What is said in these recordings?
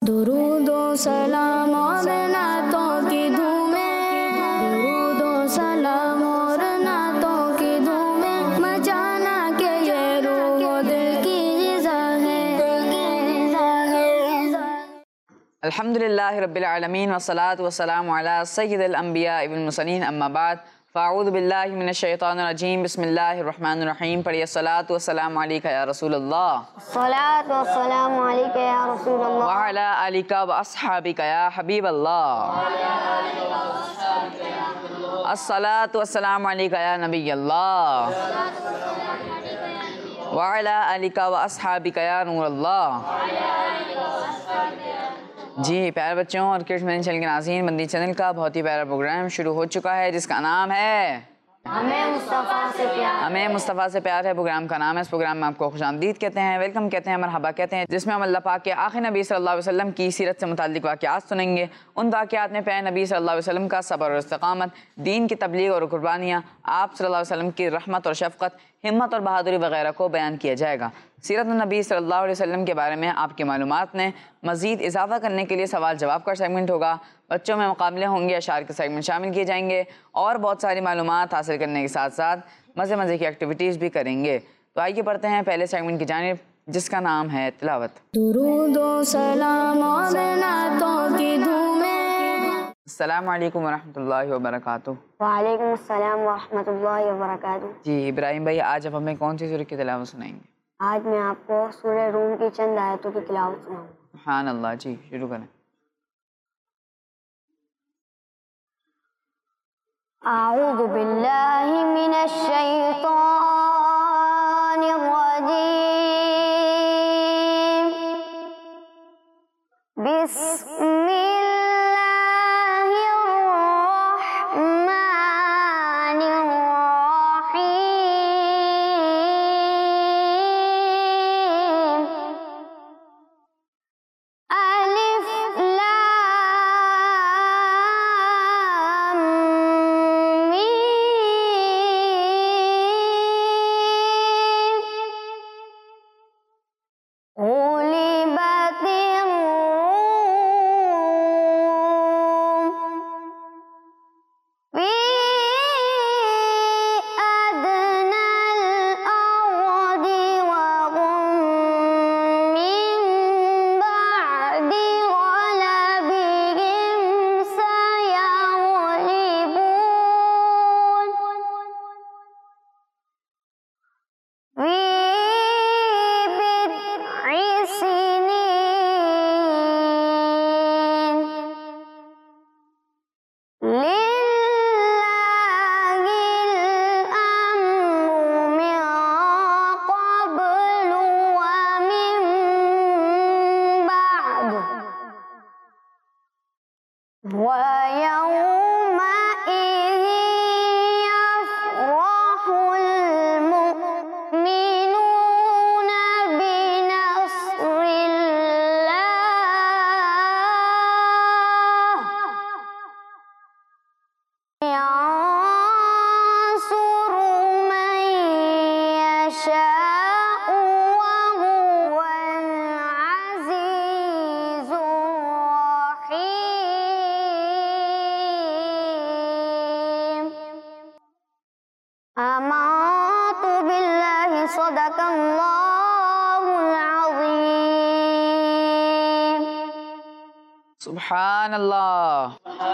درود و سلام اور نعتوں کی دھومیں، درود و سلام اور نعتوں کی دھومیں، مچانا کہ یہ روح و دل کی غذا ہے۔ الحمدللہ رب العالمین والصلاة والسلام علی سید الانبیاء والمرسلین، اما بعد فاعوذ باللہ من الشیطان الرجیم، بسم اللہ الرحمن الرحیم۔ پڑھیے الصلاۃ والسلام علیک یا رسول اللہ، الصلاۃ والسلام علیک یا رسول اللہ، وعلی آلک واصحابک یا حبیب اللہ، الصلاۃ والسلام علیک یا نبی اللہ، وعلی آلک واصحابک یا نور اللہ۔ جی پیارے بچوں اور کڈس مدنی چینل کے ناظرین، مدنی چینل کا بہت ہی پیارا پروگرام شروع ہو چکا ہے جس کا نام ہے ہمیں مصطفیٰ سے پیار، ہمیں مصطفیٰ سے پیار ہے۔ پروگرام کا نام ہے، اس پروگرام میں آپ کو خوش آمدید کہتے ہیں، ویلکم کہتے ہیں، مرحبا کہتے ہیں، جس میں ہم اللہ پاک کے آخری نبی صلی اللہ علیہ وسلم کی سیرت سے متعلق واقعات سنیں گے۔ ان واقعات میں پیارے نبی صلی اللہ علیہ وسلم کا صبر اور استقامت، دین کی تبلیغ اور قربانیاں، آپ صلی اللہ علیہ وسلم کی رحمت اور شفقت، ہمت اور بہادری وغیرہ کو بیان کیا جائے گا۔ سیرت النبی صلی اللہ علیہ وسلم کے بارے میں آپ کی معلومات میں مزید اضافہ کرنے کے لیے سوال جواب کا سیگمنٹ ہوگا، بچوں میں مقابلے ہوں گے، اشعار کے سیگمنٹ شامل کیے جائیں گے، اور بہت ساری معلومات حاصل کرنے کے ساتھ ساتھ مزے کی ایکٹیویٹیز بھی کریں گے۔ تو آئیے پڑھتے ہیں پہلے سیگمنٹ کی جانب، جس کا نام ہے تلاوت۔ درود و سلام اور نعتوں کی دھومیں۔ السلام علیکم ورحمۃ اللہ وبرکاتہ۔ وعلیکم السلام ورحمۃ اللہ وبرکاتہ۔ جی ابراہیم بھائی، آج آپ ہمیں کون سی سورۃ کی تلاوت سنائیں گے؟ آج میں آپ کو سورہ روم کی چند آیتوں کی تلاوت سناؤں گا۔ سبحان اللہ، جی شروع کریں۔ اعوذ باللہ من الشیطان الرجیم، بسم اللہ الرحمن الرحیم، الف غلبت الروم في أدنى الأرض وهم من بعد غلبهم سيغلبون في بضع سنين، لله الأمر من قبل ومن بعد، ويومئذ يفرح المؤمنون بنصر الله، ينصر من يشاء وهو العزيز الرحيم۔ آمنت بالله صدق الله العظيم۔ سبحان اللہ،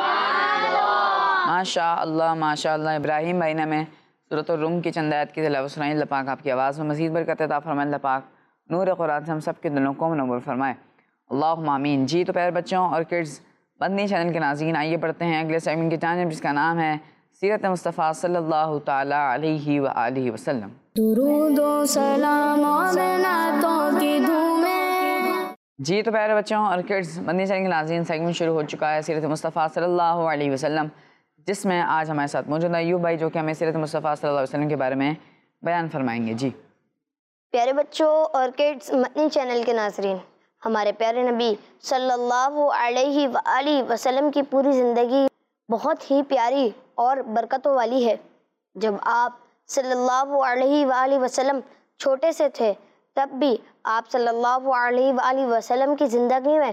ماشاء اللہ ماشاء اللہ۔ ابراہیم بھائی نے ہمیں سورۃ الروم کی چند آیت کی تلاوت سنائی۔ اللہ پاک آپ کی آواز میں مزید برکت عطا فرمائے، اللہ پاک نور قرآن سے ہم سب کے دلوں کو منور فرمائے، اللہم آمین۔ جی تو پیارے بچوں اور کڈز مدنی چینل کے ناظرین، آئیے پڑھتے ہیں اگلے سیگمنٹ کی جانب، جس کا نام ہے سیرت مصطفیٰ صلی اللہ تعالیٰ علیہ وآلہ وسلم۔ درود و سلام اور نعتوں کی دھومیں۔ جی تو پیارے بچوں اور کڈز مدنی چینل کے ناظرین، سیگمنٹ شروع ہو چکا ہے سیرت مصطفیٰ صلی اللہ علیہ وسلم، جس میں آج ہمارے ساتھ موجود ہے ایوب بھائی، جو کہ ہمیں سیرت مصطفیٰ صلی اللہ علیہ وسلم کے بارے میں بیان فرمائیں گے۔ جی پیارے بچوں اور کڈس مدنی چینل کے ناظرین، ہمارے پیارے نبی صلی اللہ علیہ وآلہ وسلم کی پوری زندگی بہت ہی پیاری اور برکتوں والی ہے۔ جب آپ صلی اللہ علیہ وآلہ وسلم چھوٹے سے تھے، تب بھی آپ صلی اللہ علیہ وآلہ وسلم کی زندگی میں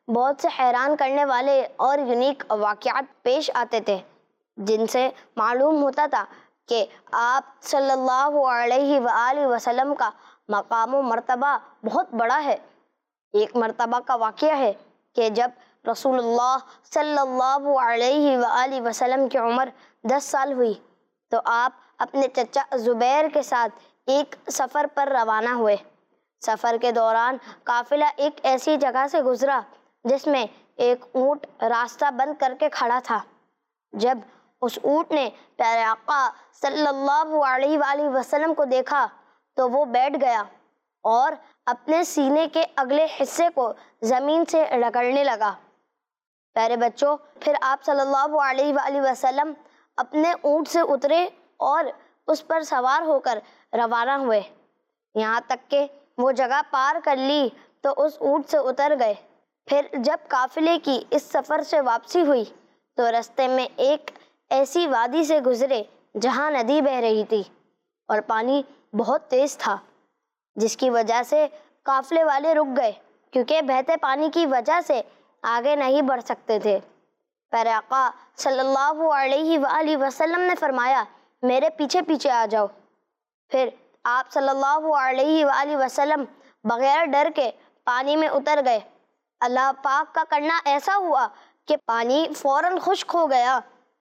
بہت سے حیران کرنے والے اور یونیک واقعات پیش آتے تھے، جن سے معلوم ہوتا تھا کہ آپ صلی اللہ علیہ وآلہ وسلم کا مقام و مرتبہ بہت بڑا ہے۔ ایک مرتبہ کا واقعہ ہے کہ جب رسول اللہ صلی اللہ علیہ وآلہ وسلم کی عمر 10 سال ہوئی تو آپ اپنے چچا زبیر کے ساتھ ایک سفر پر روانہ ہوئے۔ سفر کے دوران قافلہ ایک ایسی جگہ سے گزرا جس میں ایک اونٹ راستہ بند کر کے کھڑا تھا۔ جب اس اونٹ نے پیارے آقا صلی اللہ علیہ وآلہ وسلم کو دیکھا تو وہ بیٹھ گیا اور اپنے سینے کے اگلے حصے کو زمین سے رگڑنے لگا۔ پیارے بچوں، پھر آپ صلی اللہ علیہ وآلہ وسلم اپنے اونٹ سے اترے اور اس پر سوار ہو کر روانہ ہوئے۔ یہاں تک کہ وہ جگہ پار کر لی تو اس اونٹ سے اتر گئے۔ پھر جب قافلے کی اس سفر سے واپسی ہوئی تو رستے میں ایک ایسی وادی سے گزرے جہاں ندی بہہ رہی تھی اور پانی بہت تیز تھا، جس کی وجہ سے قافلے والے رک گئے کیونکہ بہتے پانی کی وجہ سے آگے نہیں بڑھ سکتے تھے۔ پیارے آقا صلی اللہ علیہ وآلہ وسلم نے فرمایا، میرے پیچھے پیچھے آ جاؤ۔ پھر آپ صلی اللہ علیہ وآلہ وسلم بغیر ڈر کے پانی میں اتر گئے۔ اللہ پاک کا کرنا ایسا ہوا کہ پانی فوراً خشک ہو گیا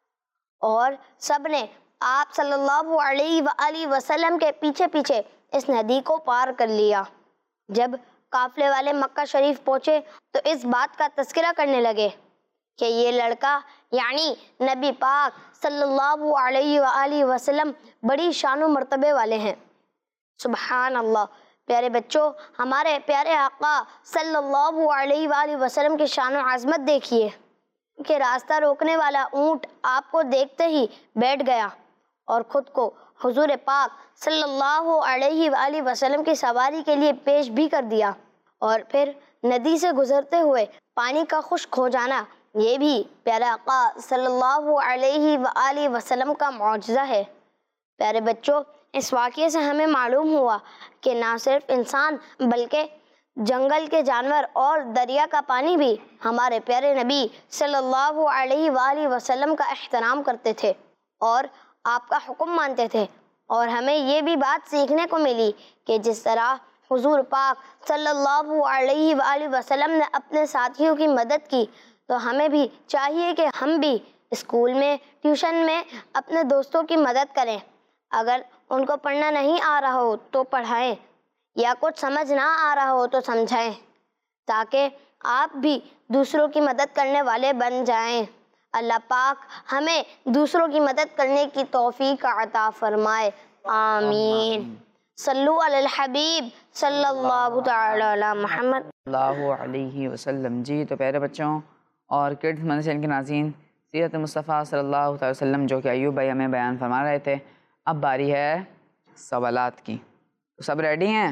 اور سب نے آپ صلی اللہ علیہ وآلہ وسلم کے پیچھے پیچھے اس ندی کو پار کر لیا۔ جب قافلے والے مکہ شریف پہنچے تو اس بات کا تذکرہ کرنے لگے کہ یہ لڑکا یعنی نبی پاک صلی اللہ علیہ وآلہ وسلم بڑی شان و مرتبے والے ہیں۔ سبحان اللہ۔ پیارے بچوں، ہمارے پیارے آقا صلی اللہ علیہ وآلہ وسلم کی شان و عظمت دیکھیے کہ راستہ روکنے والا اونٹ آپ کو دیکھتے ہی بیٹھ گیا اور خود کو حضور پاک صلی اللہ علیہ وآلہ وسلم کی سواری کے لیے پیش بھی کر دیا۔ اور پھر ندی سے گزرتے ہوئے پانی کا خشک ہو جانا، یہ بھی پیارے آقا صلی اللہ علیہ وآلہ وسلم کا معجزہ ہے۔ پیارے بچوں، اس واقعے سے ہمیں معلوم ہوا کہ نہ صرف انسان بلکہ جنگل کے جانور اور دریا کا پانی بھی ہمارے پیارے نبی صلی اللہ علیہ وآلہ وسلم کا احترام کرتے تھے اور آپ کا حکم مانتے تھے۔ اور ہمیں یہ بھی بات سیکھنے کو ملی کہ جس طرح حضور پاک صلی اللہ علیہ وآلہ وسلم نے اپنے ساتھیوں کی مدد کی تو ہمیں بھی چاہیے کہ ہم بھی اسکول میں، ٹیوشن میں اپنے دوستوں کی مدد کریں۔ اگر ان کو پڑھنا نہیں آ رہا ہو تو پڑھائیں یا کچھ سمجھ نہ آ رہا ہو تو سمجھائیں، تاکہ آپ بھی دوسروں کی مدد کرنے والے بن جائیں۔ اللہ پاک ہمیں دوسروں کی مدد کرنے کی توفیق عطا فرمائے، آمین۔ صلو علی الحبیب صلی اللہ تعالی علی محمد اللہ علیہ وسلم۔ جی تو پیارے بچوں اور کڈز مدنی چینل کے ناظرین، سیرت مصطفیٰ صلی اللہ تعالی وسلم جو کہ ایوب بھائی ہمیں بیان فرما رہے تھے، اب باری ہے سوالات کی۔ تو سب ریڈی ہیں؟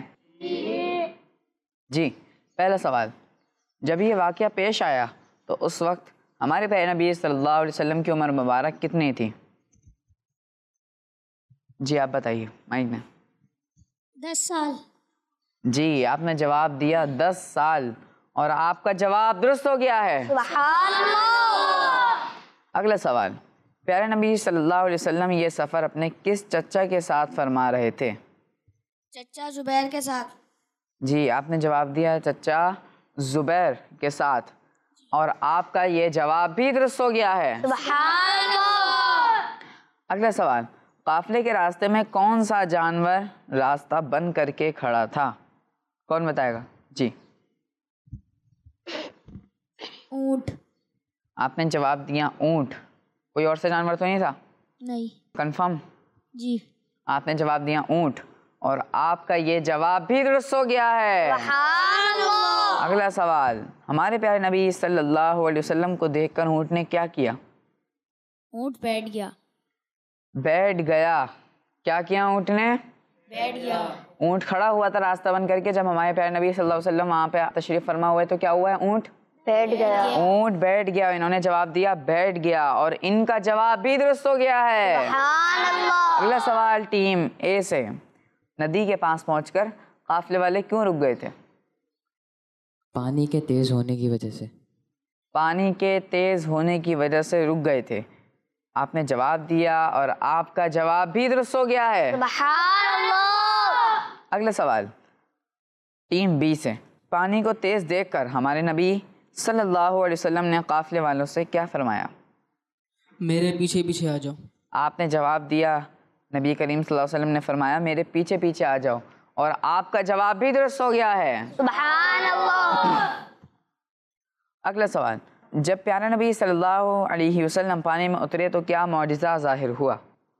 جی، پہلا سوال، جب یہ واقعہ پیش آیا تو اس وقت ہمارے پیارے نبی صلی اللہ علیہ وسلم کی عمر مبارک کتنی تھی؟ جی آپ بتائیے مائک میں۔ 10 سال۔ جی آپ نے جواب دیا 10 سال اور آپ کا جواب درست ہو گیا ہے۔ سبحان اللہ۔ اگلا سوال، پیارے نبی صلی اللہ علیہ وسلم یہ سفر اپنے کس چچا کے ساتھ فرما رہے تھے؟ چچا زبیر کے ساتھ۔ جی آپ نے جواب دیا چچا زبیر کے ساتھ اور آپ کا یہ جواب بھی درست ہو گیا ہے۔ سبحان اللہ۔ اگلا سوال، قافلے کے راستے میں کون سا جانور راستہ بند کر کے کھڑا تھا؟ کون بتائے گا؟ جی اونٹ۔ آپ نے جواب دیا اونٹ، کوئی اور سے جانور تو نہیں تھا؟ نہیں۔ کنفرم؟ جی۔ آپ نے جواب دیا اونٹ اور آپ کا یہ جواب بھی درست ہو گیا ہے۔ سبحان اللہ۔ اگلا سوال، ہمارے پیارے نبی صلی اللہ علیہ وسلم کو دیکھ کر اونٹ نے کیا کیا؟ اونٹ بیٹھ گیا۔ بیٹھ گیا۔ کیا کیا اونٹ نے؟ بیٹھ گیا۔ اونٹ کھڑا ہوا تھا راستہ بند کر کے، جب ہمارے پیارے نبی صلی اللہ علیہ وسلم وہاں پہ تشریف فرما ہوئے تو کیا ہوا ہے؟ اونٹ بیٹھ گیا۔ اونٹ بیٹھ گیا۔ انہوں نے جواب دیا بیٹھ گیا اور ان کا جواب بھی درست ہو گیا ہے۔ سبحان اللہ۔ اگلا سوال ٹیم اے سے، ندی کے پاس پہنچ کر قافلے والے کیوں رک گئے تھے؟ پانی کے تیز ہونے کی وجہ سے۔ پانی کے تیز ہونے کی وجہ سے رک گئے تھے. آپ نے جواب دیا اور آپ کا جواب بھی درست ہو گیا ہے. سبحان اللہ. اگلا سوال ٹیم بی سے. پانی کو تیز دیکھ کر ہمارے نبی صلی اللہ علیہ وسلم نے قافلے والوں سے کیا فرمایا؟ میرے پیچھے پیچھے آ جاؤ. آپ نے جواب دیا, نبی کریم صلی اللہ علیہ وسلم نے فرمایا میرے پیچھے پیچھے آ جاؤ, اور آپ کا جواب بھی درست ہو گیا ہے. سبحان اللہ. اگلا سوال, جب پیارے نبی صلی اللہ علیہ وسلم پانی میں اترے تو کیا معجزہ ظاہر ہوا؟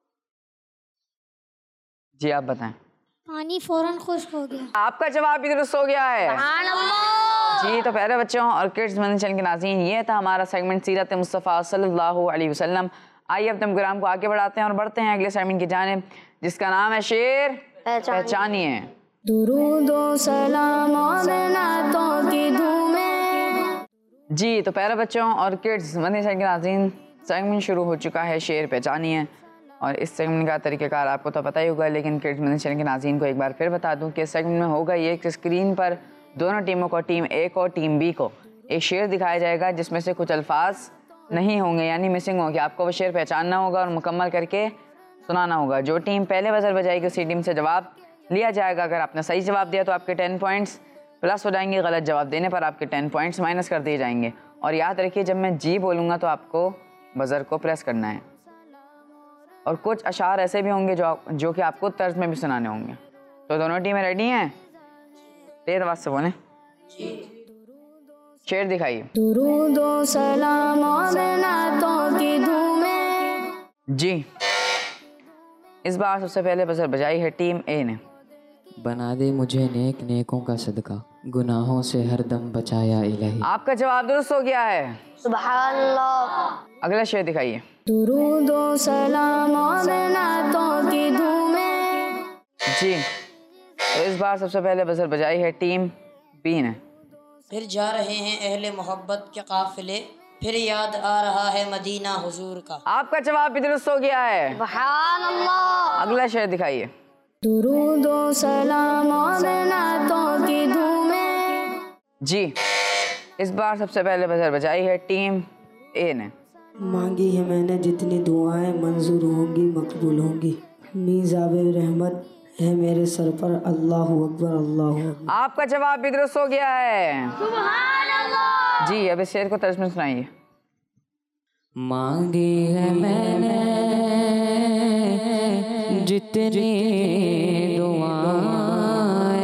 جی آپ بتائیں. پانی فوراً خشک ہو گیا. آپ کا جواب بھی درست ہو گیا ہے. سبحان اللہ. جی تو پیارے بچوں اور کڈز مدنی چینل کے ناظرین, یہ تھا ہمارا سیگمنٹ سیرت مصطفیٰ صلی اللہ علیہ وسلم. آئیے اپنے پروگرام کو آگے بڑھاتے ہیں اور بڑھتے ہیں اگلے سیگمنٹ کی جانب, جس کا نام ہے شعر پہچانیے. درود و سلام اور نعتوں کی دھومیں. جی تو پیارے بچوں اور کڈز مدنی چینل کے ناظرین, سیگمنٹ شروع ہو چکا ہے شعر پہچانیے. اور اس سیگمنٹ کا طریقہ کار آپ کو تو پتہ ہی ہوگا, لیکن کڈز مدنی چینل کے ناظرین کو ایک بار پھر بتا دوں کہ اس سیگمنٹ میں ہوگا یہ کہ اسکرین پر دونوں ٹیموں کو, ٹیم اے کو ٹیم بی کو, ایک شعر دکھایا جائے گا جس میں سے کچھ الفاظ نہیں ہوں گے, یعنی مسنگ ہوں گے. آپ کو وہ شعر پہچاننا ہوگا اور مکمل کر کے سنانا ہوگا. جو ٹیم پہلے بزر بجائے گی اسی ٹیم سے جواب لیا جائے گا. اگر آپ نے صحیح جواب دیا تو آپ کے 10 پوائنٹس پلس ہو جائیں گے, غلط جواب دینے پر آپ کے 10 پوائنٹس مائنس کر دیے جائیں گے. اور یاد رکھیے جب میں جی بولوں گا تو آپ کو بزر کو پریس کرنا ہے. اور کچھ اشعار ایسے بھی ہوں گے جو کہ آپ کو طرز میں بھی سنانے ہوں گے. تو دونوں ٹیمیں ریڈی ہیں؟ تیز آواز سے بولیں. شعر دکھائیے. درود و سلام اور نعتوں کی دھومیں. جی اس بار سب سے پہلے بزر بجائی ہے ٹیم اے نے. بنا دے مجھے نیک نیکوں کا صدقہ, گناہوں سے ہر دم بچایا الہی. آپ کا جواب درست ہو گیا ہے. سبحان اللہ. اگلا شعر دکھائیے. درود و سلام اور نعتوں کی دھومیں. جی تو اس بار سب سے پہلے بزر بجائی ہے ٹیم بی نے. پھر جا رہے ہیں اہل محبت کے قافلے, پھر یاد آ رہا ہے مدینہ حضور کا. آپ کا جواب بھی درست ہو گیا ہے. سبحان اللہ. اگلا شعر دکھائیے. درود و سلام اور نعتوں کی دھومیں. جی اس بار سب سے پہلے بزر بجائی ہے ٹیم اے نے. مانگی ہے میں نے جتنی دعائیں منظور ہوں گی مقبول ہوں گی, میزاب رحمت ہے میرے سر پر, اللہ اکبر اللہ اکبر. آپ کا جواب بھی درست ہو گیا ہے. سبحان اللہ. جی اب اس شعر کو طرز میں سنائیے. مانگی ہے میں نے جتنی دعائیں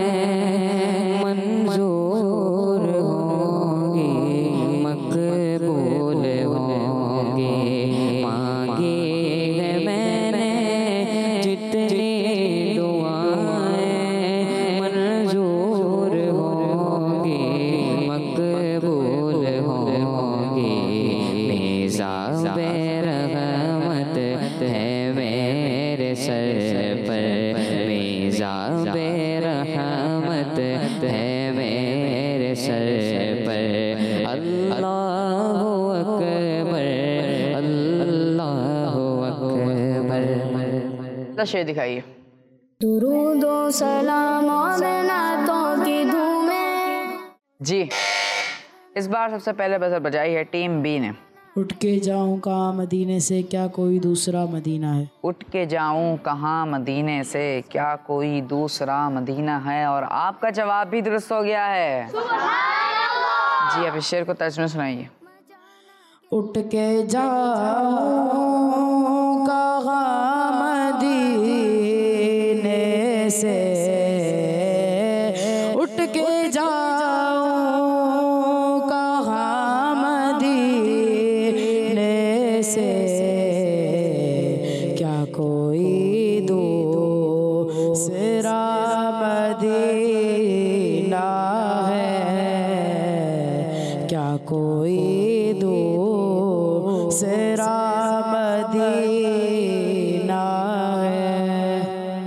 منظور ہوں گی مقبول ہوں گی. مانگی ہے میں نے جتنی دعائیں منظور ہوں گی مقبول ہوں گی. میزاب رحمت ہے میرے سر پر, میزاب رحمت ہے میرے سر پر, اللہ اکبر اللہ اکبر. اگلا شعر دکھائیے. درود و سلام اور نعتوں کی دھومیں. جی اس بار سب سے پہلے بزر بجائی ہے ٹیم بی نے. اٹھ کے جاؤں کہاں مدینے سے کیا کوئی دوسرا مدینہ ہے. اٹھ کے جاؤں کہاں مدینے سے کیا کوئی دوسرا مدینہ ہے, اور آپ کا جواب بھی درست ہو گیا ہے. جی اب اس شعر کو ترجمہ سنائیے. اٹھ کے جاؤں کہاں مدینے سے, اٹھ کے جاؤں کہاں مدینے سے, کیا کوئی دوسرا مدینہ ہے, کیا کوئی دوسرا مدینہ ہے.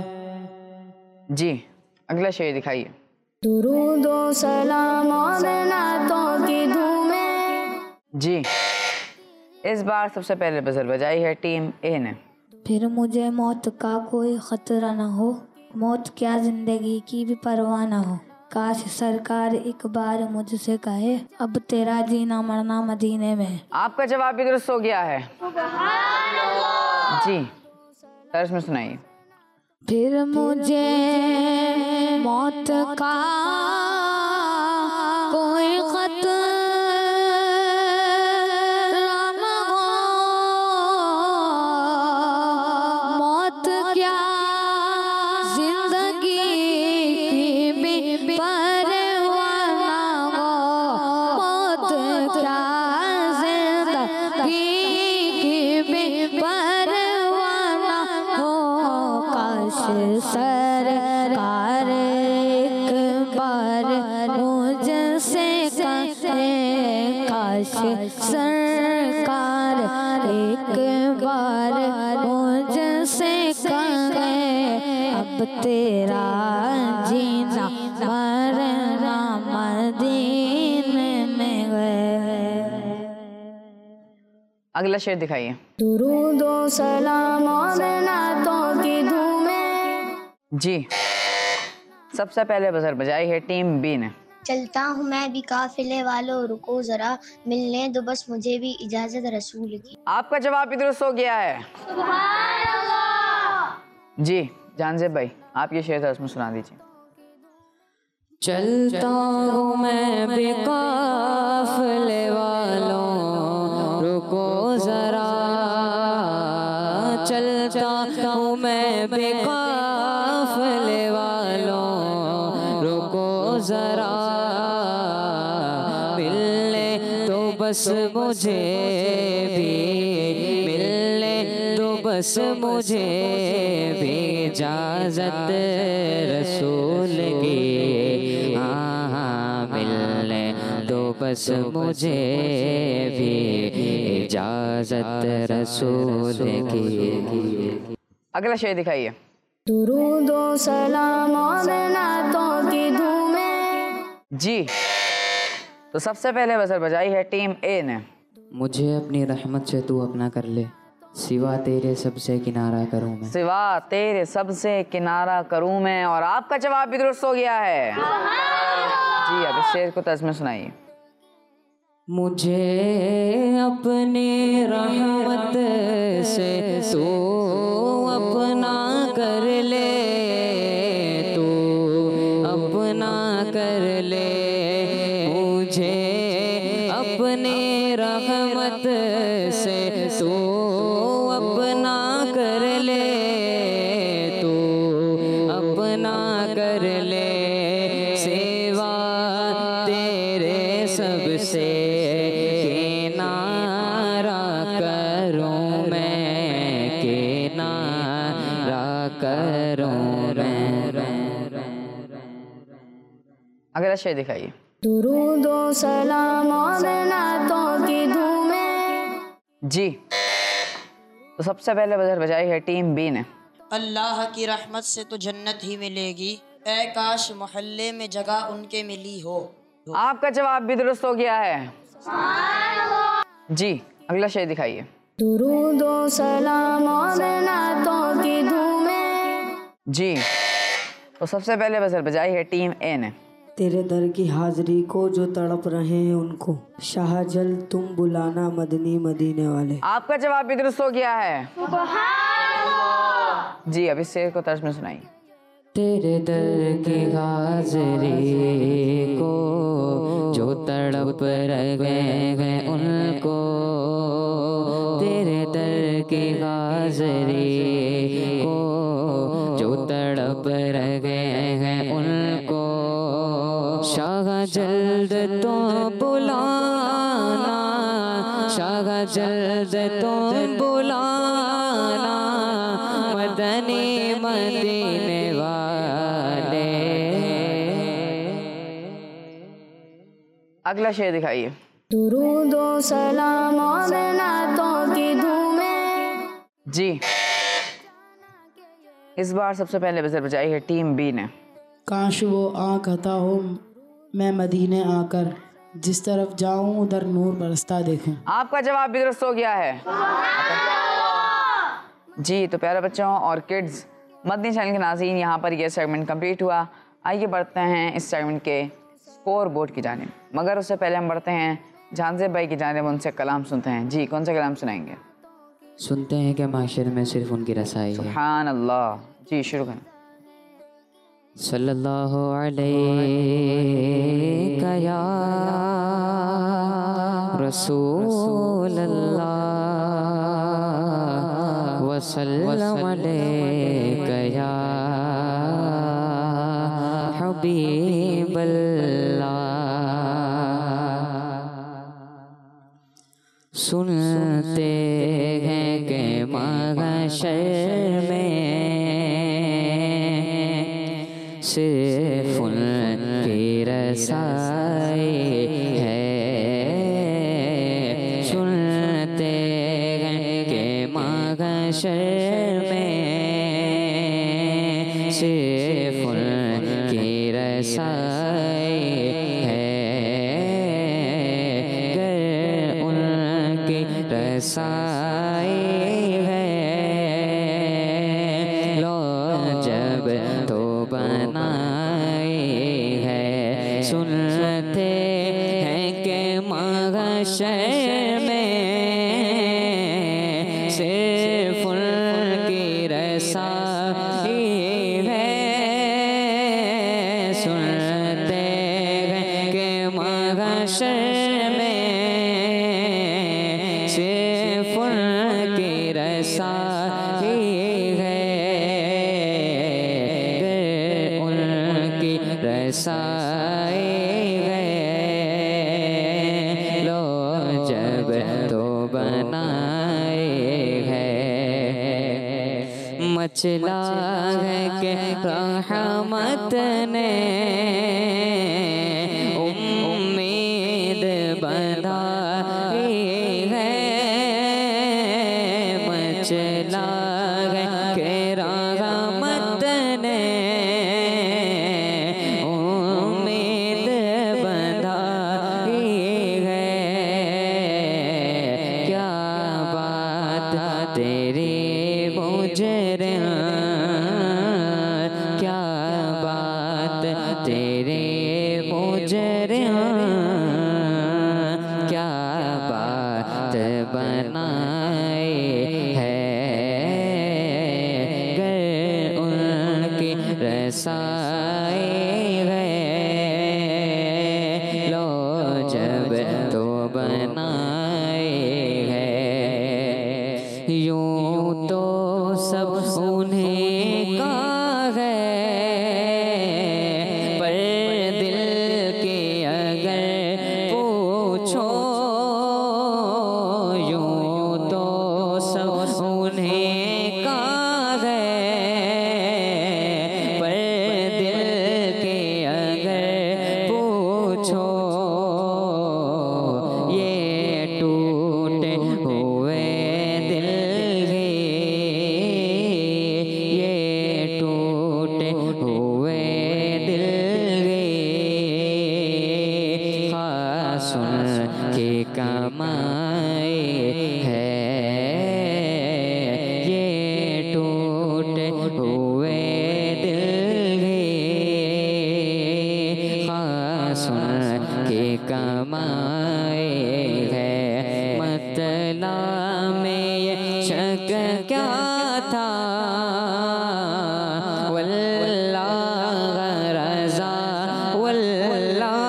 جی اگلا شعر دکھائیے. درود و سلام اور نعتوں کی دھومیں. جی اس بار سب سے پہلے بزر بجائی ہے ٹیم اے نے. پھر مجھے موت کا کوئی خطرہ نہ ہو, موت کیا زندگی کی بھی پرواہ نہ ہو. काश सरकार एक बार मुझसे कहे अब तेरा जीना मरना मदीने में है। आपका जवाब भी दुरुस्त हो गया है। जी तर्ज में सुनाइए। फिर मुझे मौत का कोई खत न हो, मौत क्या जिंदगी की भी परवाह न हो, मौत क्या जिंदगी की भी परवाह न हो। काश सरकार एक बार मुझसे कहे, काश सरकार एक बार मुझसे कहे अब तेरा जीना मरना मदीने में है। अगला शेर दिखाइए। दुरूद व सलाम और नातों की धूमें। जी सबसे पहले बजर बजाई है टीम बी ने। चलता हूँ मैं भी काफिले वालों, रुको जरा मिलने दो बस मुझे भी इजाजत रसूल की। आपका जवाब भी दुरुस्त हो गया है। जी जानजेब भाई आप ये शेर तर्ज में सुना दीजिए। चलता हूँ मैं भी काफिले वालों, रुको जरा, चलता हूँ मैं भी काफिले वालों, रुको जरा, मिलने तो बस मुझे भी, मिलने तो बस मुझे भी इजाजत रसूल की। हाँ मिलने तो बस मुझे भी इजाजत रसूल की। अगला शेर दिखाइए। दुरूद व सलाम और नातों की धूमें। जी तो सबसे पहले बजर बजाई है टीम ए ने। मुझे अपनी रहमत से तू अपना कर ले, सिवा तेरे सबसे किनारा करूं मैं, सिवा तेरे सबसे किनारा करूं मैं। और आपका जवाब भी दुरुस्त हो गया है। जी अब इस शेर को तर्ज में सुनाइए। मुझे अपनी रहमत से तू अपना कर ले, तू अपना कर ले, मुझे अपनी रहमत से तू अपना कर ले, तू अपना कर ले, सेवा तेरे सबसे किनारा करूं मैं, किनारा करूं मैं। अगला शेर दिखाइए। दुरूद व सलाम और नातों की धूमें। जी तो सबसे पहले बजर बजाई है टीम बी ने। अल्लाह की रहमत से तो जन्नत ही मिलेगी, ऐ काश मोहल्ले में जगह उनके मिली हो। आपका जवाब भी दुरुस्त हो गया है। जी अगला शेर दिखाइए। दुरूद व सलाम और नातों की धूमें। जी तो सबसे पहले बजर बजाई है टीम ए ने। तेरे दर की हाजिरी को जो तड़प रहे हैं उनको, शाह जल तुम बुलाना मदनी मदीने वाले। आपका जवाब भी दुरुस्त हो गया है। जी अब इस शेर को तर्ज में सुनाइए। तेरे दर की हाजिरी को जो तड़प रहे हैं उनको, तेरे दर की हाजिरी को जो तड़प रहे हैं उनको, शाह जल्द तो बुलाना, शाह जल्द तो बुलाना मदनी मदीने वाले। अगला शेर दिखाइए। दुरूद व सलाम और नातों की धूमें। जी इस बार सबसे पहले बजर बजाई है टीम बी ने। काश वो आँख अता हो मैं मदीने आकर, जिस तरफ जाऊं उधर नूर बरसता देखूं। आपका जवाब भी दुरुस्त हो गया है। जी तो प्यारे बच्चों और किड्स मदनी चैनल के नाज़रीन, यहाँ पर यह सेगमेंट कंप्लीट हुआ। آئیے بڑھتے ہیں اس سیگمنٹ کے اسکور بورڈ کی جانب، مگر اس سے پہلے ہم بڑھتے ہیں جہانزیب بھائی کی جانب، ان سے کلام سنتے ہیں. جی کون سے کلام سنائیں گے؟ سنتے ہیں کہ معاشر میں صرف ان کی رسائی ہے. سبحان اللہ. جی شروع کریں. صلی اللہ علیہ یا رسول اللہ وسلم علیہ یا حبیب اللہ. سنتے ہیں کہ محشر میں صرف ان کی رسائی ہے. سنتے ہیں کہ محشر میں صرف ان کی رسائی ہے. گر ان کی رسائی ہے لو جب تو بنائی ہے. سنتے ہیں کہ محشر میں صرف ان کی رسائی ہے. سنتے ہیں کہ محشر میں صرف ان کی رسائی ہے. ان کی رسائی ہے لو جب تو بنائے ہے. مچلا ہے کہ رحمت نے امید بندھائی ہے. مچلا ہے کہ رحمت نے امید بندھائی ہے. کیا بات تیری مجرم، کیا بات تیری مجرم، کیا بات بنائی ہے. گر ان کی رسائی ہے لو جب تو بنائی ہے. یوں تو سب انہیں کا ہے پر دل کی اگر پوچھو. یوں تو سب انہیں کا ہے پر دل کی اگر پوچھو. یہ ٹوٹے ہوئے دل ہی، یہ ٹوٹے ہوئے دل ہی خاص ان کی کمائی ہے. یہ ٹوٹے ہوئے دل ہی خاص ان کی کمائی ہے. مطلع میں یہ شک کیا تھا واللہ رضا واللہ.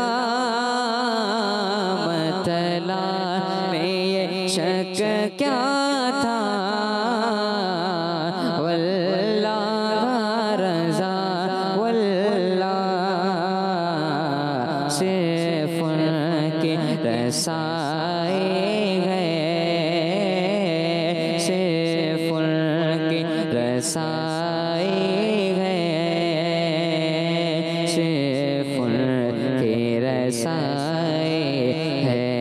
مطلع میں یہ شک کیا تھا واللہ رضا واللہ. صرف ان کی رسائی ہے، صرف ان کی رسائی ہے، صرف ان کی رسائی ہے.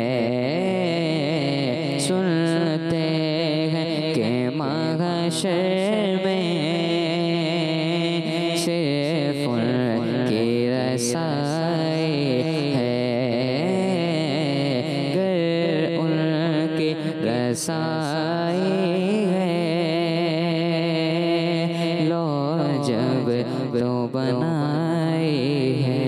سنتے ہیں کہ محشر میں صرف ان کی رسائی ہے. گر ان کی رسائی ہے لو जब तो बनाई है।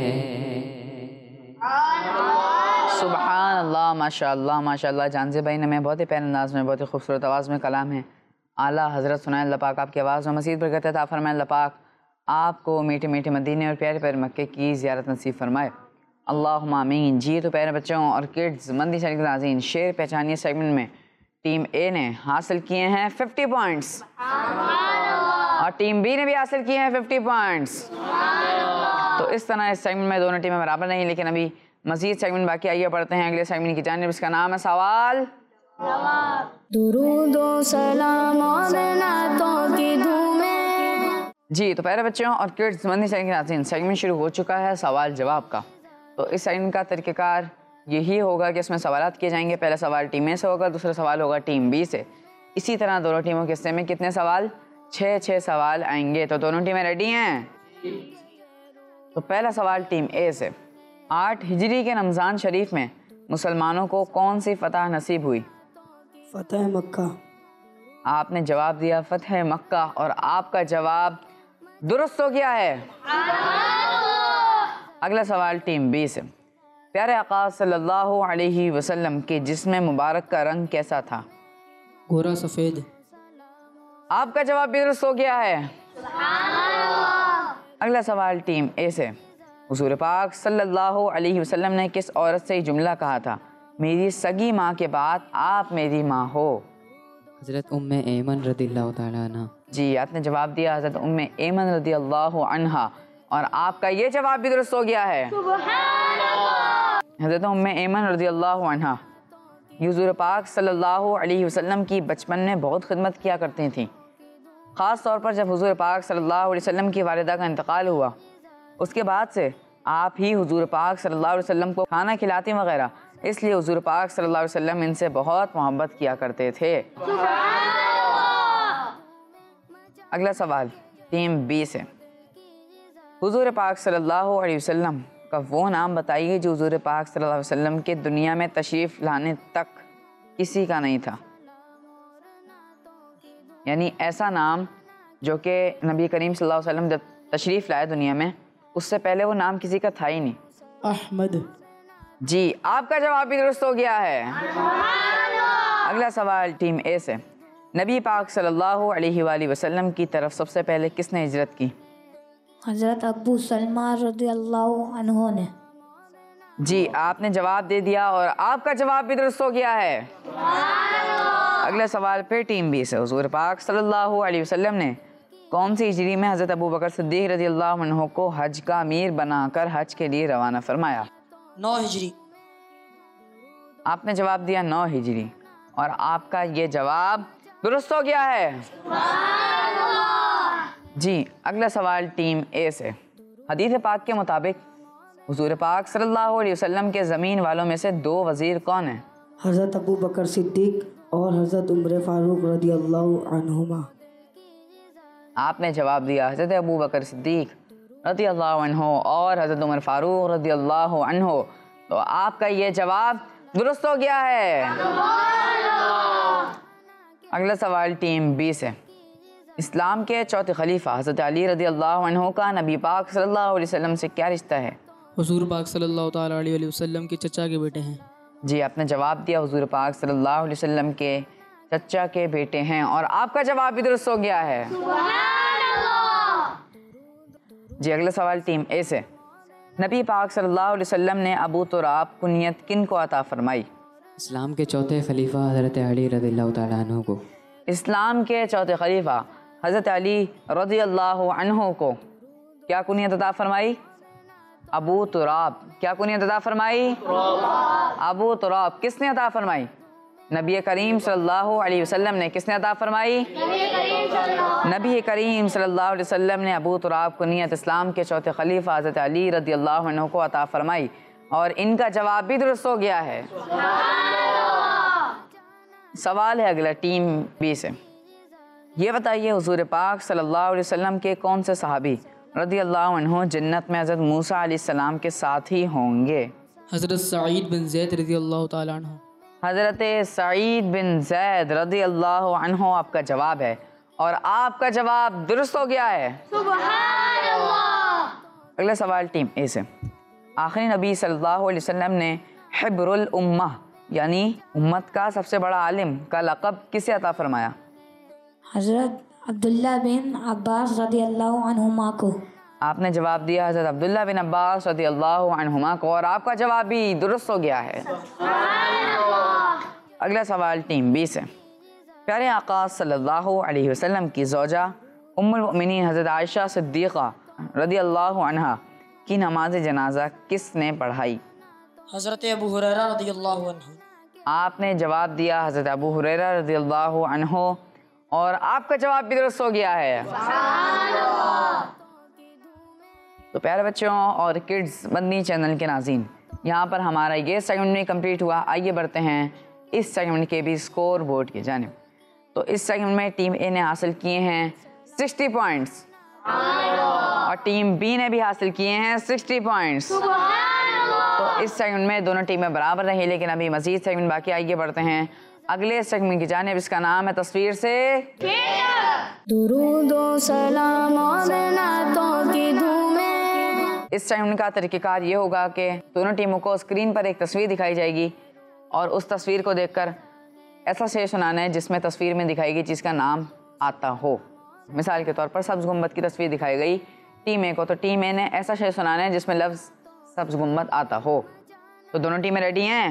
सुबहान अल्लाह, माशाअल्लाह माशाअल्लाह। जानज़े भाई ने मैं बहुत ही प्यारे अंदाज़ में, बहुत ही खूबसूरत आवाज़ में कलाम है आला हज़रत सुनाए। अल्लाह पाक आपकी आवाज़ में मज़ीद बरकत अता फरमाए। अल्लाह पाक आपको मीठे मीठे मदीने और प्यारे प्यारे मक्के की ज़ियारत नसीब फरमाए, अल्लाहुम्मा आमीन। जी तो प्यारे बच्चों और किड्स, मंदी शरीक नाज़रीन, शेर पहचानिए सेगमेंट में टीम ए ने हासिल किए हैं 50 पॉइंट्स और टीम बी ने भी हासिल किए हैं 50 पॉइंट्स। तो इस तरह इस सेगमेंट में दोनों टीमें बराबर नहीं, लेकिन अभी मज़ीद सेगमेंट बाकी। आइए पढ़ते हैं अगले सेगमेंट की जानिब, इसका नाम है सवाल दुरूद व सलाम और नातों की धूमें। जी तो प्यारे बच्चों और किड्स, मंदी शरीक नाज़रीन, सेगमेंट शुरू हो चुका है सवाल जवाब का। तो इस सेगमेंट का तरीक़ाकार यही होगा कि इसमें सवालात किए जाएंगे। पहला सवाल टीम ए से होगा, दूसरा सवाल होगा टीम बी से। इसी तरह दोनों टीमों के हिस्से में कितने सवाल, 6 सवाल आएंगे। तो दोनों टीमें रेडी हैं? तो पहला सवाल टीम ए से, 8 हिजरी के रमज़ान शरीफ में मुसलमानों को कौन सी फ़तह नसीब हुई? फ़तह मक्का। आपने जवाब दिया फ़तह मक्का और आपका जवाब दुरुस्त हो गया है। अगला सवाल टीम बी से, प्यारे आका सल्लल्लाहु अलैहि वसल्लम के जिस्म मुबारक का रंग कैसा था? गोरा सफ़ेद। आपका जवाब भी दुरुस्त हो गया है। अगला सवाल टीम ए से, हुज़ूर पाक सल्लल्लाहु अलैहि वसल्लम ने किस औरत से ये जुमला कहा था, मेरी सगी माँ के बाद आप मेरी माँ हो? हज़रत उम्मे ऐमन रज़ियल्लाहु ताला अन्हा। जी आपने जवाब दिया हज़रत उम्मे ऐमन रज़ियल्लाहु अन्हा और आपका ये जवाब भी दुरुस्त हो गया है। हज़रत उम्मे ऐमन रज़ियल्लाहु अन्हा हुज़ूर पाक सल्लल्लाहु अलैहि वसल्लम की बचपन में बहुत खिदमत किया करती थीं। ख़ास तौर पर जब हुज़ूर पाक सल्लल्लाहु अलैहि वसल्लम की वालिदा का इंतकाल हुआ, उसके बाद से आप ही हुज़ूर पाक सल्लल्लाहु अलैहि वसल्लम को खाना खिलाती वगैरह, इसलिए हुज़ूर पाक सल्लल्लाहु अलैहि वसल्लम इनसे बहुत मोहब्बत किया करते थे। अगला सवाल टीम बी से, हुज़ूर पाक सल्लल्लाहु अलैहि वसल्लम का वो नाम बताइए जो हुज़ूर पाक सल्लल्लाहु अलैहि वसल्लम के दुनिया में तशरीफ़ लाने तक किसी का नहीं था। यानी ऐसा नाम जो कि नबी करीम सल्लल्लाहु अलैहि वसल्लम जब तशरीफ़ लाए दुनिया में, उससे पहले वो नाम किसी का था ही नहीं। अहमद। जी आपका जवाब भी दुरुस्त हो गया है। अगला सवाल टीम ए से, नबी पाक सल्लल्लाहु अलैहि वसल्लम की तरफ सबसे पहले किसने हिजरत की? हज़रत अबू सलमा रज़ियल्लाहु अन्हु ने। जी आपने जवाब दे दिया और आपका जवाब भी दुरुस्त हो गया है। अगला सवाल फिर टीम बी से, हुज़ूर पाक सल्लल्लाहु अलैहि वसल्लम ने कौन सी हिजरी में हज़रत अबू बकर सिद्दीक़ रज़ियल्लाहु अन्हु को हज का अमीर बनाकर हज के लिए रवाना फरमाया? 9 हिजरी। आपने जवाब दिया 9 हिजरी और आपका ये जवाब दुरुस्त हो गया है। जी अगला सवाल टीम ए से, हदीस पाक के मुताबिक हुज़ूर पाक सल्लल्लाहु अलैहि वसल्लम के ज़मीन वालों में से 2 वज़ीर कौन हैं? हज़रत अबू बकर सिद्दीक़ और हज़रत उमर फ़ारूक रज़ियल्लाहु अन्हुमा। आपने जवाब दिया हज़रत अबू बकर सिद्दीक़ रज़ियल्लाहु अन्हु और हज़रत उमर फ़ारूक रज़ियल्लाहु अन्हु। तो आपका ये जवाब दुरुस्त हो गया है। अगला सवाल टीम बी से, इस्लाम के चौथे खलीफा हज़रत अली रज़ियल्लाहु अन्हु का नबी पाक सल्लल्लाहु अलैहि वसल्लम से क्या रिश्ता है? हुज़ूर पाक सल्लल्लाहु ताला अलैहि वसल्लम के चचा के बेटे हैं। जी आपने जवाब दिया हुज़ूर पाक सल्लल्लाहु अलैहि वसल्लम के चचा के बेटे हैं और आपका जवाब भी दुरुस्त हो गया है। जी अगला सवाल टीम ए से, नबी पाक सल्लल्लाहु अलैहि वसल्लम ने अबू तुराब कुनियत किन को अता फरमाई? इस्लाम के चौथे खलीफा हज़रत अली रज़ियल्लाहु ताला अन्हु को। इस्लाम के चौथे खलीफा हज़रत अली रज़ियल्लाहु अन्हु को क्या कुनियत अता फरमाई? अबू तुराब। क्या कुनियत अता फरमाई? अबू तुराब। किसने अता फरमाई? नबी करीम सल्लल्लाहु अलैहि वसल्लम ने। किसने अता फरमाई? नबी करीम सल्लल्लाहु अलैहि वसल्लम ने अबू तुराब कुनियत इस्लाम के चौथे खलीफा हज़रत अली रज़ियल्लाहु अन्हु को अता फरमाई और इनका जवाब भी दुरुस्त हो गया है। सवाल है अगला टीम बी से, ये बताइए हुज़ूर पाक सल्लल्लाहु अलैहि वसल्लम के कौन से सहाबी रज़ियल्लाहु अन्हु जन्नत में हज़रत मूसा अलैहिस्सलाम के साथ ही होंगे? हज़रत सईद बिन ज़ैद रज़ियल्लाहु ताला अन्हु। हज़रत सईद बिन ज़ैद रज़ियल्लाहु अन्हु आपका जवाब है اور آپ کا جواب درست ہو گیا ہے. سبحان اللہ. اگلا سوال ٹیم اے سے. آخری نبی صلی اللہ علیہ وسلم نے حبر الامہ یعنی امت کا سب سے بڑا عالم کا لقب کسے عطا فرمایا؟ حضرت عبداللہ بن عباس رضی اللہ عنہما کو. آپ نے جواب دیا حضرت عبداللہ بن عباس رضی اللہ عنہما کو اور آپ کا جواب بھی درست ہو گیا ہے. اگلا سوال ٹیم بی سے. پیارے آقا صلی اللہ علیہ وسلم کی زوجہ ام المؤمنین حضرت عائشہ صدیقہ رضی اللہ عنہا کی نماز جنازہ کس نے پڑھائی؟ حضرت ابو ہریرہ رضی اللہ عنہ. آپ نے جواب دیا حضرت ابو ہریرہ رضی اللہ عنہ اور آپ کا جواب بھی درست ہو گیا ہے. تو پیارے بچوں اور کڈز مدنی چینل کے ناظرین، یہاں پر ہمارا یہ سیگمنٹ بھی کمپلیٹ ہوا. آئیے بڑھتے ہیں اس سیگمنٹ کے بھی اسکور بورڈ کی جانب. تو اس سیگمنٹ میں ٹیم اے نے حاصل کیے ہیں 60 پوائنٹس اور ٹیم بی نے بھی حاصل کیے ہیں 60 پوائنٹس. تو اس سیگمنٹ میں دونوں ٹیمیں برابر رہی، لیکن ابھی مزید سیگمنٹ باقی. آئیے بڑھتے ہیں اگلے سیگمنٹ کی جانب. اس کا نام ہے تصویر سے درود و سلام اور نعتوں کی دھومیں. اس سیگمنٹ کا طریقہ کار یہ ہوگا کہ دونوں ٹیموں کو اسکرین پر ایک تصویر دکھائی جائے گی اور اس تصویر کو دیکھ کر ایسا شعر سنانا ہے جس میں تصویر میں دکھائی گئی چیز کا نام آتا ہو. مثال کے طور پر سبز گنبد کی تصویر دکھائی گئی ٹیم اے کو، تو ٹیم اے نے ایسا شعر سنانا ہے جس میں لفظ سبز گنبد آتا ہو. تو دونوں ٹیمیں ریڈی ہیں؟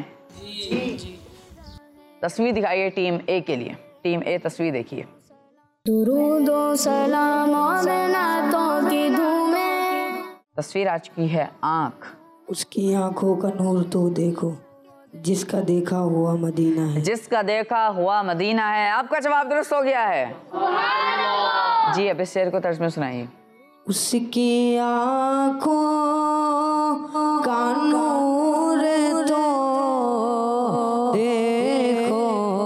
تصویر دکھائیے ٹیم اے کے لیے. ٹیم اے تصویر دیکھیے. درود و سلام اور نعتوں کی دھومیں. تصویر آ چکی ہے آنکھ. اس کی آنکھوں کا نور تو دیکھو جس کا دیکھا ہوا مدینہ ہے. جس کا دیکھا ہوا مدینہ ہے. آپ کا جواب درست ہو گیا ہے. جی اب اس شعر کو ترجمہ سنائیے. اس کی آنکھوں کا نور تو دیکھو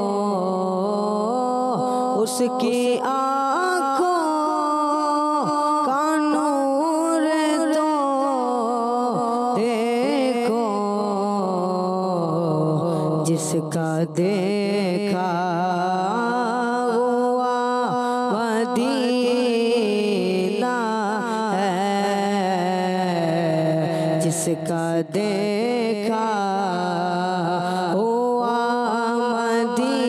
اس کی آنکھوں کا نور تو دیکھو جس کا دیکھا ہوا مدینہ ہے جس کا دیکھا ہوا مدینہ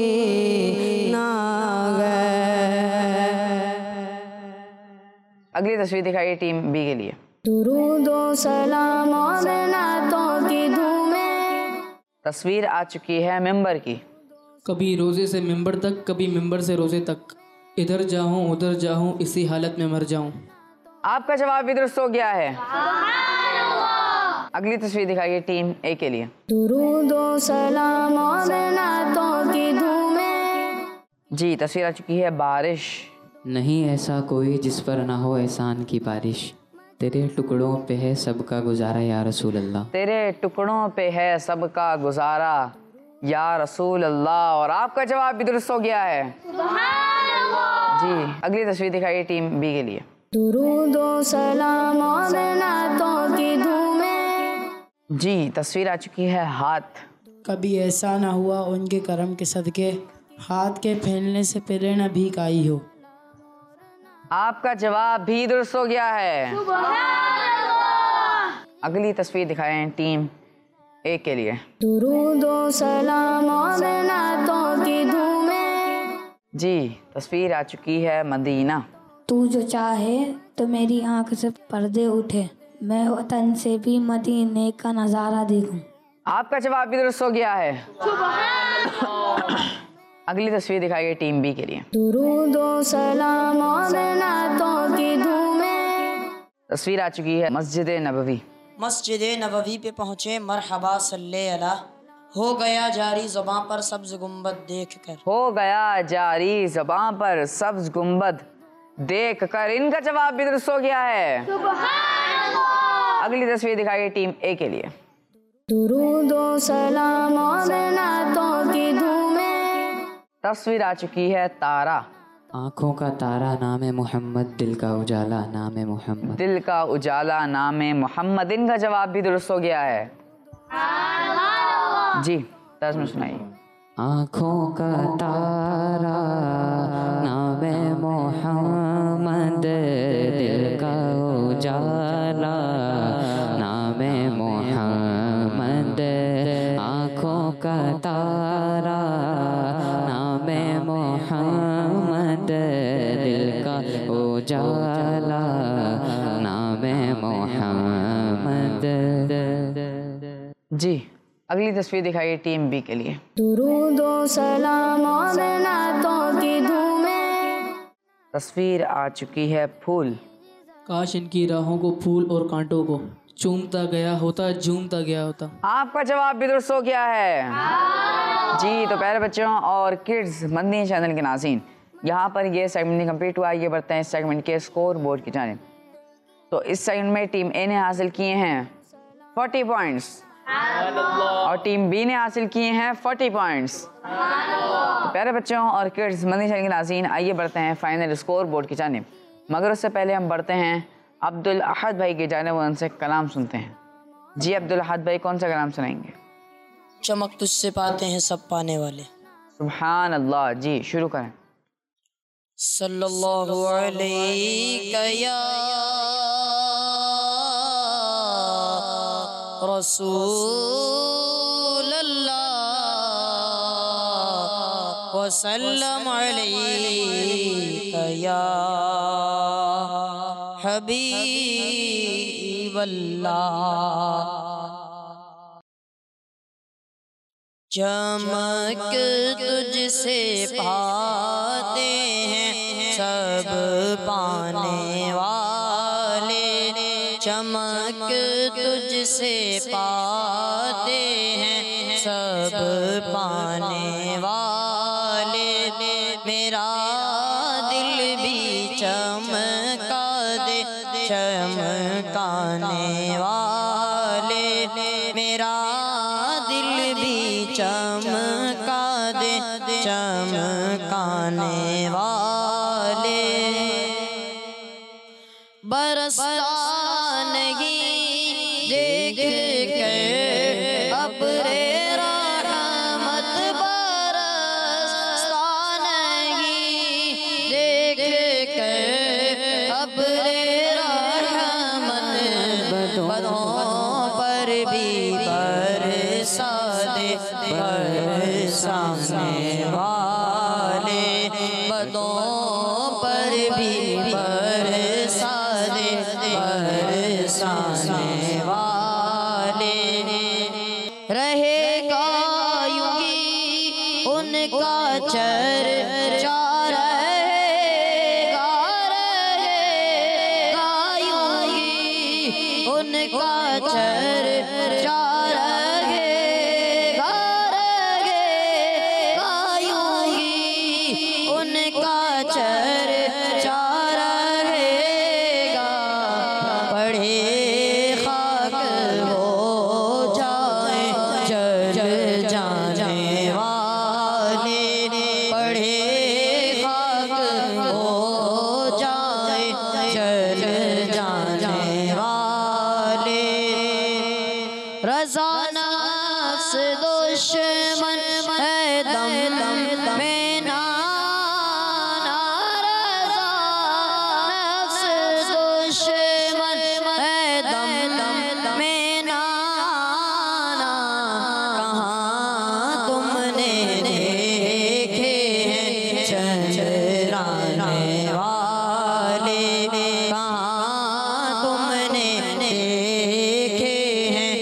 ہے. اگلی تصویر دکھائیے ٹیم بی کے لیے. درود و سلام اور نعتوں کی دھومیں. تصویر آ چکی ہے ممبر کی. کبھی روزے سے ممبر تک، کبھی ممبر سے روزے تک، ادھر جاؤں ادھر جاؤں اسی حالت میں مر جاؤں. آپ کا جواب بھی درست ہو گیا ہے. اگلی تصویر دکھائیے ٹیم اے کے لیے. درود و سلام اور نعتوں کی دھومیں. جی تصویر آ چکی ہے بارش. نہیں ایسا کوئی جس پر نہ ہو احسان کی بارش، تیرے ٹکڑوں پہ ہے سب کا گزارا یا رسول اللہ. تیرے ٹکڑوں پہ ہے سب کا گزارا یا رسول اللہ. اور آپ کا جواب بھی درست ہو گیا ہے. جی اگلی تصویر دکھائیے ٹیم بی کے لیے. درود و سلام اور نعتوں کی دھومیں. جی تصویر آ چکی ہے ہاتھ. کبھی ایسا نہ ہوا ان کے کرم کے صدقے، ہاتھ کے پھیلنے سے پہلے نہ بھیک آئی ہو. آپ کا جواب بھی درست ہو گیا ہے. اگلی تصویر دکھائیں ٹیم اے کے لیے. درود و سلام اور نعتوں کی دھومیں. جی تصویر آ چکی ہے مدینہ. تو جو چاہے تو میری آنکھ سے پردے اٹھے، میں وطن سے بھی مدینے کا نظارہ دیکھوں. آپ کا جواب بھی درست ہو گیا ہے. اگلی تصویر دکھائیے ٹیم بی کے لیے. درود و سلام اور نعتوں کی دھومیں. تصویر آ چکی ہے مسجد نبوی. مسجد نبوی پہ پہنچے مرحبا صلی علیہ، ہو گیا جاری زباں پر سبز گنبد دیکھ کر. ہو گیا جاری زباں پر سبز گنبد دیکھ کر. ان کا جواب بھی درست ہو گیا ہے. اگلی تصویر دکھائیے ٹیم اے کے لیے. درود و سلام اور نعتوں کی دھومیں. تصویر آ چکی ہے تارا. آنکھوں کا تارا نام محمد، دل کا اجالا نام محمد. دل کا اجالا نام محمد. ان کا جواب بھی درست ہو گیا ہے. جی ترجمہ سنائیے. آنکھوں کا تارا نام محمد دل کا اجالا، نام محمد آنکھوں کا تارا، نام محمد دل کا اجالا، نام محمد۔ جی اگلی تصویر دکھائیے ٹیم بی کے لیے۔ درود و سلام اور نعتوں کی دھومیں، تصویر آ چکی ہے پھول۔ کاش ان کی راہوں کو پھول اور کانٹوں کو چومتا گیا ہوتا، جھومتا گیا ہوتا۔ آپ کا جواب بھی درست ہو گیا ہے۔ جی تو پیارے بچوں اور کڈز مدنی چینل کے ناظرین، یہاں پر یہ سیگمنٹ کمپلیٹ ہوا۔ یہ بڑھتے ہیں اس سیگمنٹ کے اسکور بورڈ کی جانب۔ تو اس سیگمنٹ میں ٹیم اے نے حاصل کیے ہیں 40 پوائنٹس اور ٹیم بی نے حاصل کیے ہیں 40 پوائنٹس۔ پیارے بچوں اور کڈز مدنی چینل کے ناظرین، آئیے بڑھتے ہیں فائنل اسکور بورڈ کی جانب، مگر اس سے پہلے ہم بڑھتے ہیں عبدالاحد بھائی کی جانب، ان سے کلام سنتے ہیں۔ جی عبدالاحد بھائی کون سا کلام سنائیں گے؟ چمک تجھ سے پاتے ہیں سب پانے والے۔ سبحان اللہ، جی شروع کریں۔ صلی اللہ علیہ یا رسول اللہ وسلم علیہ یا حبیب اللہ۔ چمک تجھ سے پاتے ہیں سب پانے والے، چمک تجھ سے پاتے ہیں سب پانے والے، میرا دل بھی چمکا دے چمکانے والے، میرا دل بھی چمکا دے چمکانے والے، برستا نہیں دیکھ کر ابر رحمت، برستا نہیں دیکھ کر ابر رحمت، بدوں پر بھی برسا دے برسانے والے، بدوں پر بھی برسا دے برسانے والے، رہے گا یوں ہی ان کا چرچا، رہے گا یوں ہی ان کا چرچا، رضا نفس دشمن ہے دم میں نانا، رضا نفس دشمن ہے دم میں نانا، کہاں تم نے دیکھے ہیں چرانے والے، کہاں تم نے دیکھے ہیں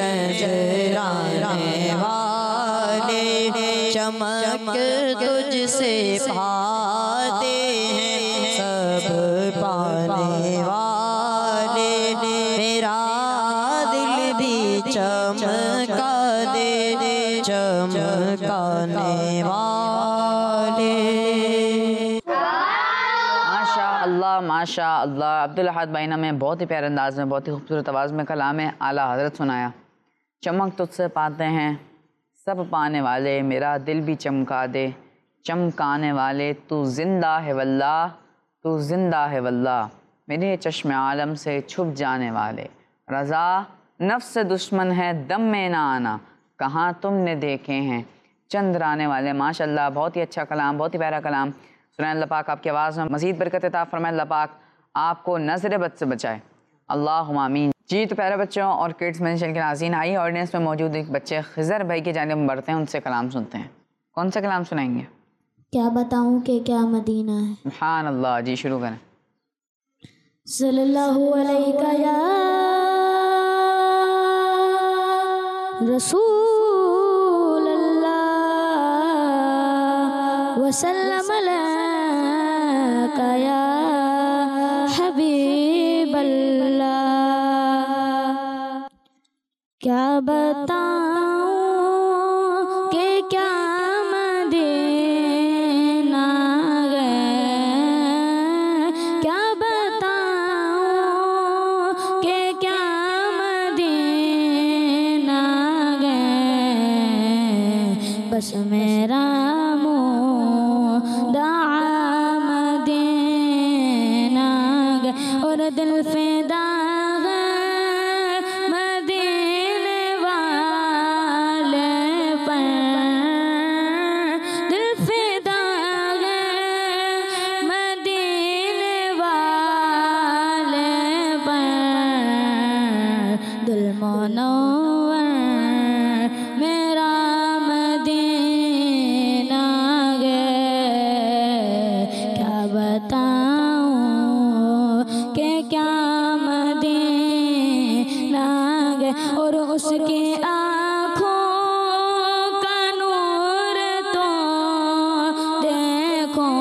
چرانے والے، چمک تجھ سے پاتے ہیں سب پانے والے، میرا دل بھی چمکا دے چمکانے والے۔ ماشاء اللہ ماشاء اللہ، عبدالاحد بھائی نے ہمیں بہت ہی پیارے انداز میں، بہت ہی خوبصورت آواز میں کلام اعلیٰ حضرت سنایا۔ چمک تجھ سے پاتے ہیں سب پانے والے، میرا دل بھی چمکا دے چمکانے والے، تو زندہ ہے واللہ تو زندہ ہے واللہ، میرے چشم عالم سے چھپ جانے والے، رضا نفس دشمن ہے دم میں نہ آنا، کہاں تم نے دیکھے ہیں چندرانے والے۔ ماشاءاللہ بہت ہی اچھا کلام، بہت ہی پیارا کلام سنائیں اللہ پاک آپ کی آواز میں مزید برکت عطا فرمائے، اللہ پاک آپ کو نظر بد سے بچائے، اللہم آمین۔ جی تو پیارے بچوں اور کڈس مینشن کے ناظرین، آئیے آڈینس میں موجود ایک بچے خضر بھائی کی جانب بڑھتے ہیں، ان سے کلام سنتے ہیں۔ کون سا کلام سنائیں گے؟ کیا بتاؤں کہ کیا مدینہ ہے۔ سبحان اللہ، جی شروع کریں۔ صلی اللہ علیہ یا رسول اللہ وسلم علیک یا حبیب اللہ۔ کیا بتاؤں کہ کیا مدینہ ہے، کیا بتاؤں کہ کیا مدینہ ہے، بس میرا منہ دعا مدینہ ہے اور دل فدا ہے مدینے والے پر، دل فدا ہے مدینے والے پر، دل منور میرا مدینہ ہے۔ کیا بتاؤں کہ کیا مدینہ ہے، اور اس کی آنکھوں کا نور تو دیکھو،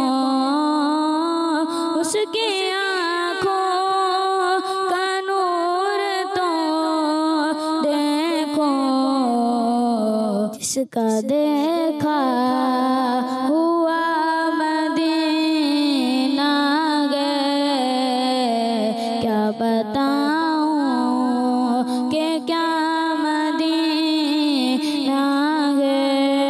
اس کی آنکھوں کا نور تو دیکھو، جس کا دیکھا ہوا مدینہ ہے۔ کیا بتاؤں کہ کیا مدینہ ہے۔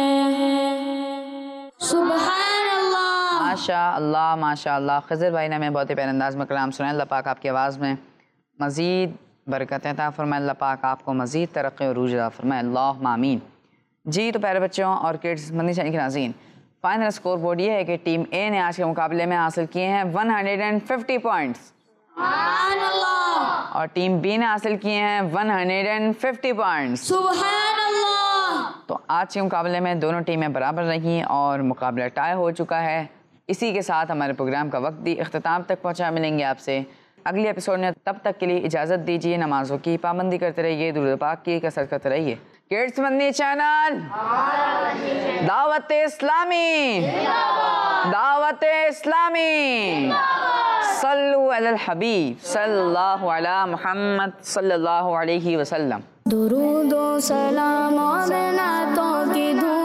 سبحان اللہ۔ ماشاء اللہ ماشاء اللہ، خضر بھائی نے ہمیں بہت ہی پیارے انداز میں کلام سنائے، اللہ پاک آپ کی آواز میں مزید برکتیں عطا فرمائے، اللہ پاک آپ کو مزید ترقی اور عروج عطا فرمائے، اللہم آمین۔ جی تو پیارے بچوں اور کڈس مدنی چینل کے ناظرین، فائنل اسکور بورڈ یہ ہے کہ ٹیم اے نے آج کے مقابلے میں حاصل کیے ہیں 150 پوائنٹس، سبحان اللہ، اور ٹیم بی نے حاصل کیے ہیں 150 پوائنٹس۔ سبحان اللہ۔ تو آج کے مقابلے میں دونوں ٹیمیں برابر رہیں اور مقابلہ ٹائی ہو چکا ہے۔ اسی کے ساتھ ہمارے پروگرام کا وقت بھی اختتام تک پہنچا، ملیں گے آپ سے اگلی ایپیسوڈ میں، تب تک کے لیے اجازت دیجیے، نمازوں کی پابندی کرتے رہیے، درود پاک کی کثرت کرتے رہیے۔ کڈس مدنی چینل، دعوت اسلامی، دعوت اسلامی، صلو علی الحبیب صلی اللہ علی محمد صلی اللہ علیہ وسلم۔ درود و سلام اور نعتوں کی دھوم